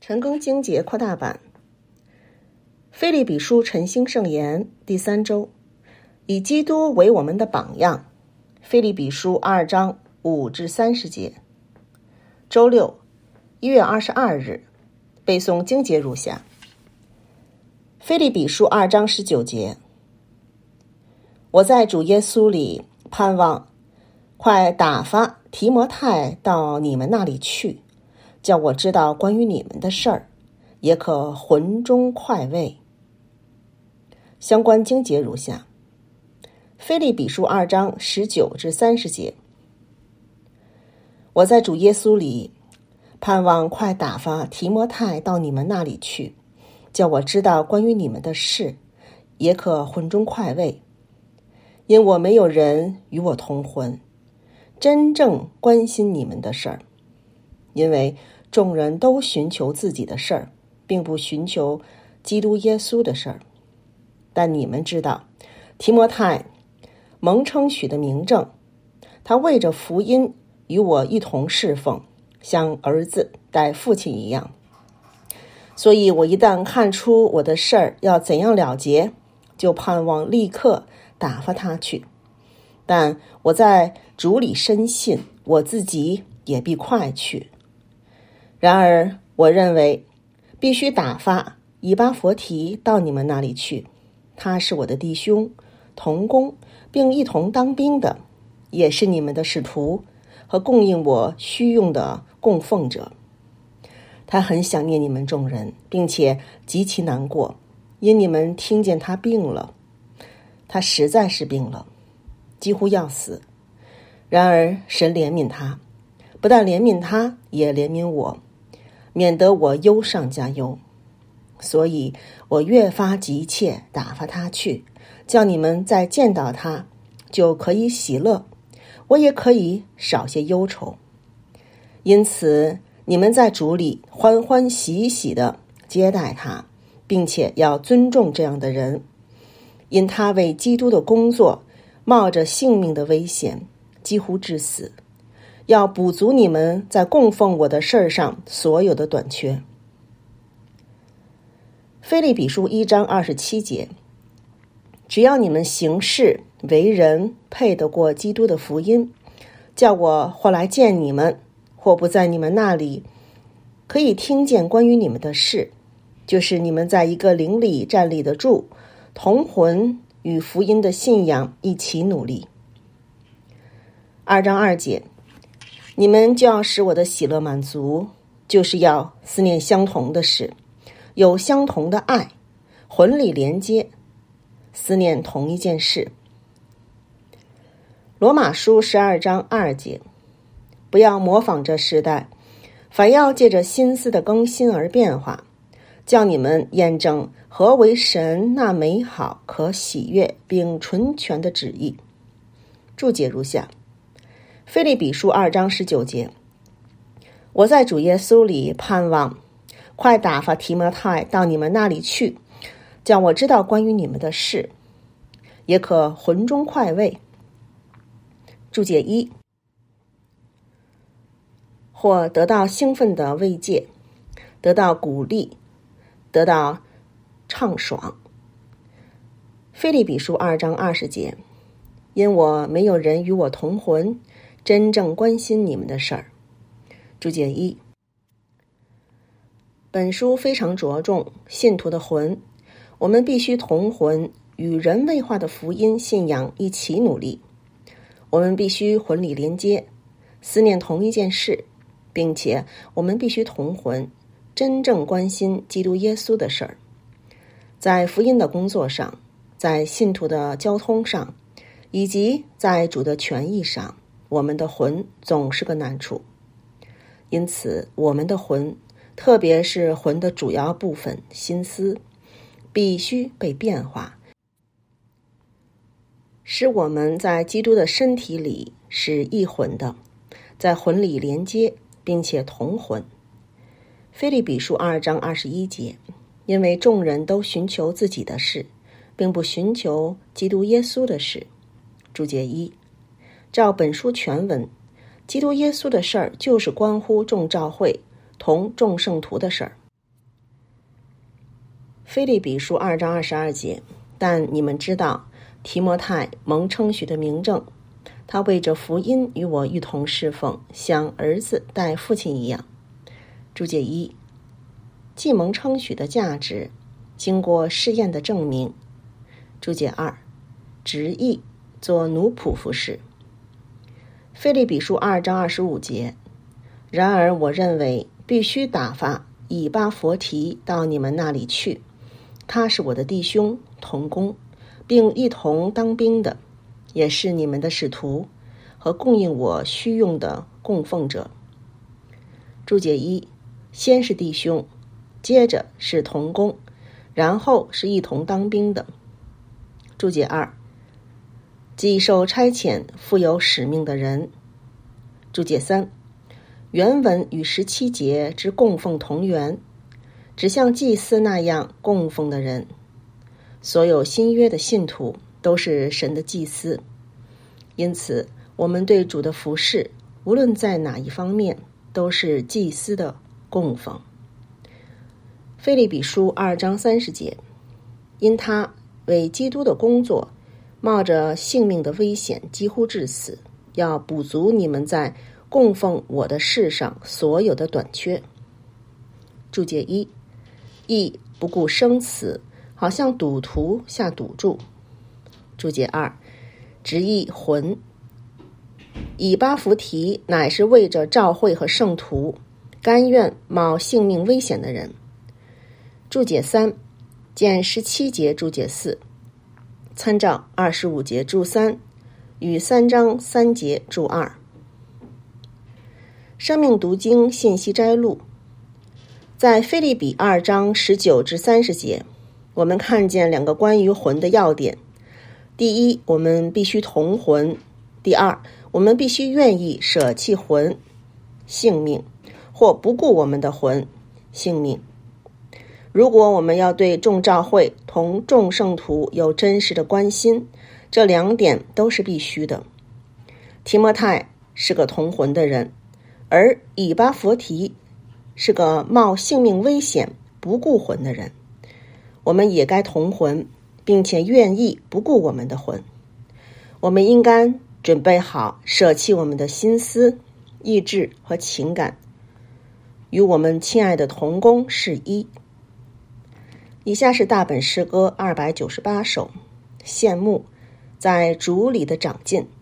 陈更经节扩大版，腓立比书晨星圣言第3周，以基督为我们的榜样。腓立比书2章5至30节。周六1月22日，背诵经节如下：腓立比书2章19节，我在主耶稣里盼望快打发提摩太到你们那里去，叫我知道关于你们的事儿，也可魂中快慰。相关经节如下：腓立比书2章19至30节，我在主耶稣里盼望快打发提摩太到你们那里去，叫我知道关于你们的事，也可魂中快慰。因我没有人与我同魂，真正关心你们的事儿，因为众人都寻求自己的事儿，并不寻求基督耶稣的事儿。但你们知道，提摩太蒙称许的明证，他为着福音与我一同侍奉，像儿子待父亲一样。所以我一旦看出我的事儿要怎样了结，就盼望立刻打发他去。但我在主里深信，我自己也必快去。然而我认为必须打发以巴弗提到你们那里去，他是我的弟兄同工，并一同当兵的，也是你们的使徒和供应我需用的供奉者。他很想念你们众人，并且极其难过，因你们听见他病了。他实在是病了，几乎要死。然而神怜悯他，不但怜悯他，也怜悯我，免得我忧上加忧。所以我越发急切打发他去，叫你们再见到他就可以喜乐，我也可以少些忧愁。因此你们在主里欢欢喜喜地接待他，并且要尊重这样的人，因他为基督的工作冒着性命的危险，几乎致死，要补足你们在供奉我的事儿上所有的短缺。腓立比书1章27节，只要你们行事为人配得过基督的福音，叫我或来见你们，或不在你们那里，可以听见关于你们的事，就是你们在一个灵里站立得住，同魂与福音的信仰一起努力。2章2节，你们就要使我的喜乐满足，就是要思念相同的事，有相同的爱，魂里连接，思念同一件事。罗马书12章2节，不要模仿这时代，反要借着心思的更新而变化，叫你们验证何为神那美好可喜悦并纯全的旨意。注解如下：腓立比书2章19节，我在主耶稣里盼望快打发提摩太到你们那里去，叫我知道关于你们的事，也可魂中快慰。注解1，或得到兴奋的慰藉，得到鼓励，得到畅爽。腓立比书2章20节，因我没有人与我同魂，真正关心你们的事儿。注解1，本书非常着重信徒的魂，我们必须同魂与人类化的福音信仰一起努力。我们必须魂里连接，思念同一件事，并且我们必须同魂真正关心基督耶稣的事儿。在福音的工作上，在信徒的交通上，以及在主的权益上，我们的魂总是个难处。因此我们的魂，特别是魂的主要部分心思，必须被变化，使我们在基督的身体里是一魂的，在魂里连接，并且同魂。腓立比书2章21节，因为众人都寻求自己的事，并不寻求基督耶稣的事。注解1，照本书全文，基督耶稣的事儿就是关乎众教会同众圣徒的事儿。 腓立比书2章22节，但你们知道提摩太蒙称许的明证，他为着福音与我一同侍奉，像儿子待父亲一样。注解1，既蒙称许的价值，经过试验的证明。注解2，直译做奴仆服侍。腓立比书2章25节，然而我认为必须打发以巴弗提到你们那里去，他是我的弟兄同工，并一同当兵的，也是你们的使徒和供应我需用的供奉者。注解1，先是弟兄，接着是同工，然后是一同当兵的。注解2，既受差遣负有使命的人。注解3，原文与17节之供奉同源，只像祭司那样供奉的人。所有新约的信徒都是神的祭司，因此我们对主的服事，无论在哪一方面，都是祭司的供奉。腓立比书2章30节，因他为基督的工作，冒着性命的危险，几乎致死，要补足你们在供奉我的事上所有的短缺。注解1，亦不顾生死，好像赌徒下赌注。注解2，直译魂。以巴弗提乃是为着教会和圣徒，甘愿冒性命危险的人。注解3，见17节注解4，参照25节注3与3章3节注2。生命读经信息摘录，在腓立比2章19至30节，我们看见两个关于魂的要点。第一，我们必须同魂；第二，我们必须愿意舍弃魂性命，或不顾我们的魂性命。如果我们要对众教会同众圣徒有真实的关心，这两点都是必须的。提摩太是个同魂的人，而以巴弗提是个冒性命危险不顾魂的人。我们也该同魂，并且愿意不顾我们的魂。我们应该准备好舍弃我们的心思、意志和情感，与我们亲爱的同工是一。以下是大本诗歌298首，羡慕在主里的长进。